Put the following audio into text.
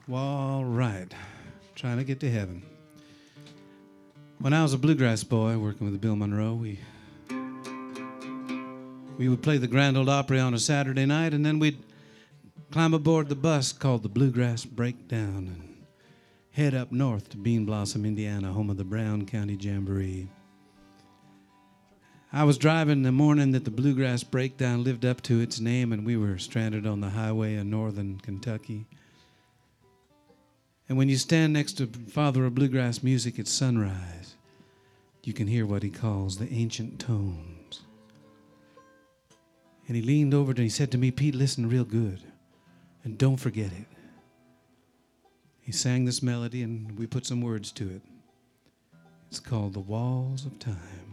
All right. Trying to get to heaven. When I was a bluegrass boy working with Bill Monroe, we would play the Grand Ole Opry on a Saturday night, and then we'd climb aboard the bus called the Bluegrass Breakdown and head up north to Bean Blossom, Indiana, home of the Brown County Jamboree. I was driving the morning that the Bluegrass Breakdown lived up to its name, and we were stranded on the highway in northern Kentucky. And when you stand next to Father of Bluegrass music at sunrise, you can hear what he calls the ancient tones. And he leaned over and he said to me, "Pete, listen real good, and don't forget it." He sang this melody, and we put some words to it. It's called The Walls of Time.